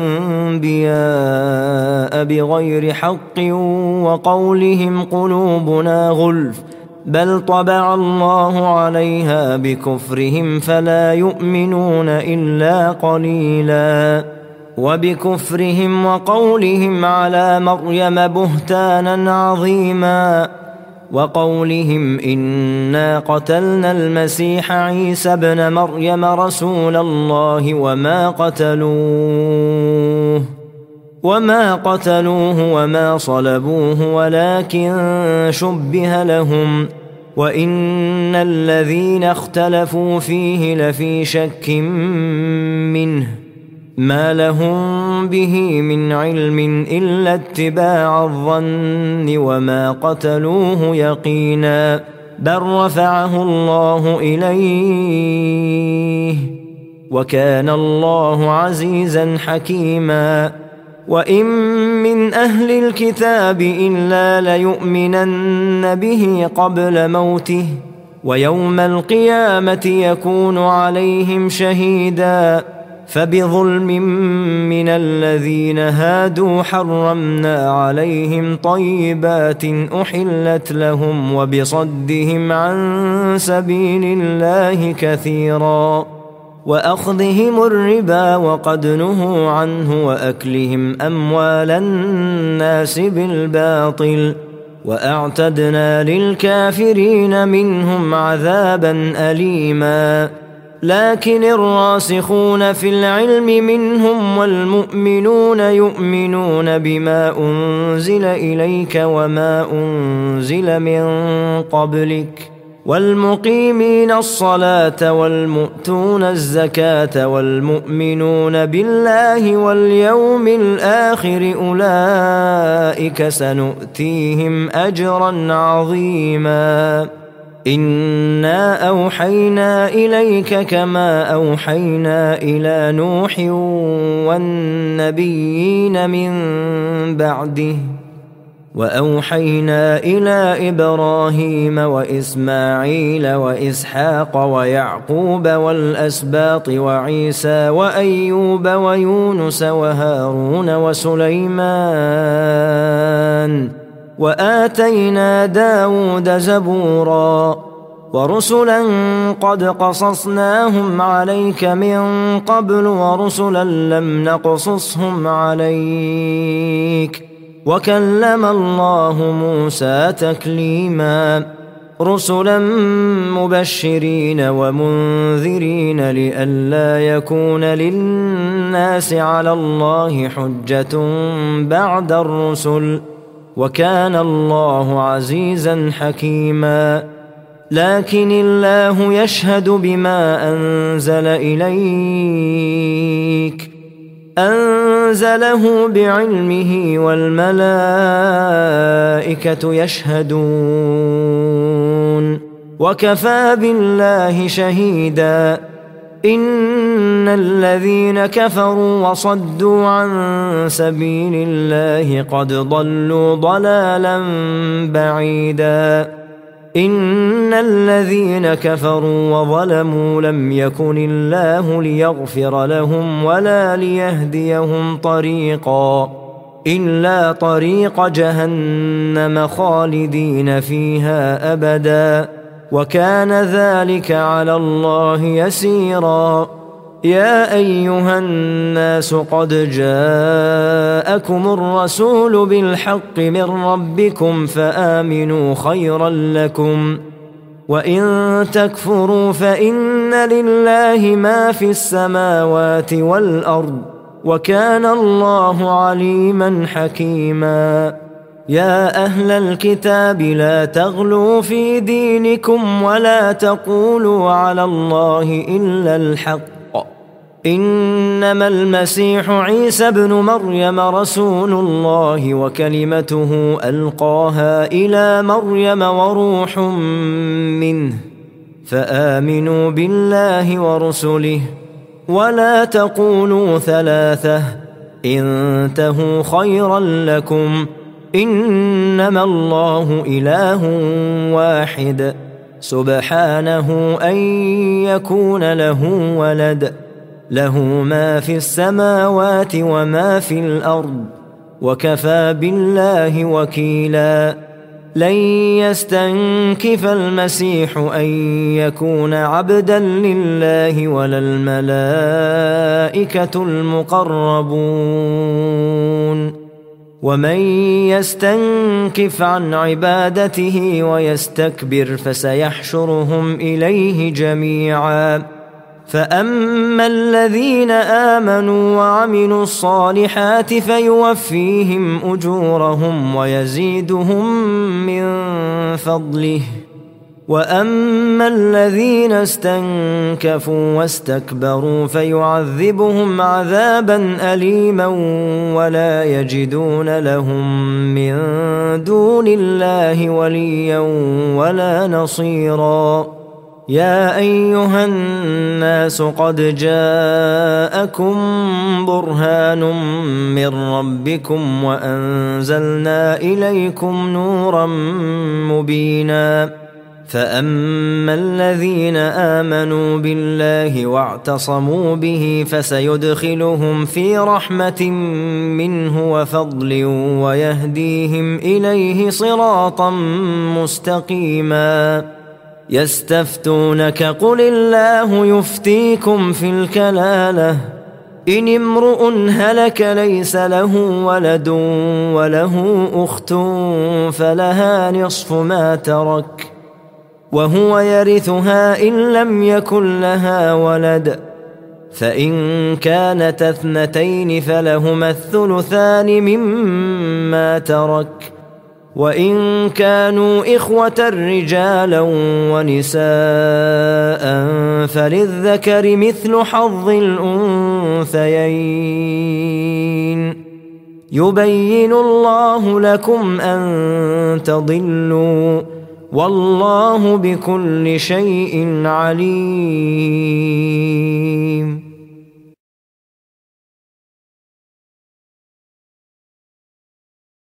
الأنبياء بغير حق وقولهم قلوبنا غلف بل طبع الله عليها بكفرهم فلا يؤمنون إلا قليلا. وبكفرهم وقولهم على مريم بهتانا عظيما وقولهم إنا قتلنا المسيح عيسى ابن مريم رسول الله وما قتلوه وما قتلوه وما صلبوه ولكن شبه لهم وإن الذين اختلفوا فيه لفي شك منه ما لهم به من علم إلا اتباع الظن وما قتلوه يقينا بل رفعه الله إليه وكان الله عزيزا حكيما. وإن من أهل الكتاب إلا ليؤمنن به قبل موته ويوم القيامة يكون عليهم شهيدا. فبظلم من الذين هادوا حرمنا عليهم طيبات أحلت لهم وبصدهم عن سبيل الله كثيرا وأخذهم الربا وقد نهوا عنه وأكلهم أموال الناس بالباطل وأعتدنا للكافرين منهم عذابا أليما. لكن الراسخون في العلم منهم والمؤمنون يؤمنون بما أنزل إليك وما أنزل من قبلك والمقيمين الصلاة والمؤتون الزكاة والمؤمنون بالله واليوم الآخر أولئك سنؤتيهم أجرا عظيما. إنا أوحينا إليك كما أوحينا إلى نوح والنبيين من بعده وأوحينا إلى إبراهيم وإسماعيل وإسحاق ويعقوب والأسباط وعيسى وأيوب ويونس وهارون وسليمان وآتينا داود زبورا ورسلا قد قصصناهم عليك من قبل ورسلا لم نقصصهم عليك وكلم الله موسى تكليما. رسلا مبشرين ومنذرين لئلا يكون للناس على الله حجة بعد الرسل وكان الله عزيزا حكيما. لكن الله يشهد بما أنزل إليك أنزله بعلمه والملائكة يشهدون وكفى بالله شهيدا. إن الذين كفروا وصدوا عن سبيل الله قد ضلوا ضلالا بعيدا. إن الذين كفروا وظلموا لم يكن الله ليغفر لهم ولا ليهديهم طريقا إلا طريق جهنم خالدين فيها أبدا وكان ذلك على الله يسيرا. يا أيها الناس قد جاءكم الرسول بالحق من ربكم فآمنوا خيرا لكم وإن تكفروا فإن لله ما في السماوات والأرض وكان الله عليما حكيما. يا أهل الكتاب لا تغلوا في دينكم ولا تقولوا على الله إلا الحق إنما المسيح عيسى ابن مريم رسول الله وكلمته ألقاها إلى مريم وروح منه فآمنوا بالله ورسله ولا تقولوا ثلاثة انتهوا خيرا لكم إنما الله إله واحد سبحانه أن يكون له ولد له ما في السماوات وما في الأرض وكفى بالله وكيلا. لن يستنكف المسيح أن يكون عبدا لله ولا الملائكة المقربون ومن يستنكف عن عبادته ويستكبر فسيحشرهم إليه جميعا. فأما الذين آمنوا وعملوا الصالحات فيوفيهم أجورهم ويزيدهم من فضله وأما الذين استنكفوا واستكبروا فيعذبهم عذابا أليما ولا يجدون لهم من دون الله وليا ولا نصيرا. يا أيها الناس قد جاءكم برهان من ربكم وأنزلنا إليكم نورا مبينا. فأما الذين آمنوا بالله واعتصموا به فسيدخلهم في رحمة منه وفضل ويهديهم إليه صراطا مستقيما. يستفتونك قل الله يفتيكم في الكلالة إن امرؤ هلك ليس له ولد وله أخت فلها نصف ما ترك وهو يرثها إن لم يكن لها ولد فإن كانت اثنتين فلهما الثلثان مما ترك وإن كانوا إخوة رجالا ونساء فللذكر مثل حظ الأنثيين يبين الله لكم أن تضلوا والله بكل شيء عليم.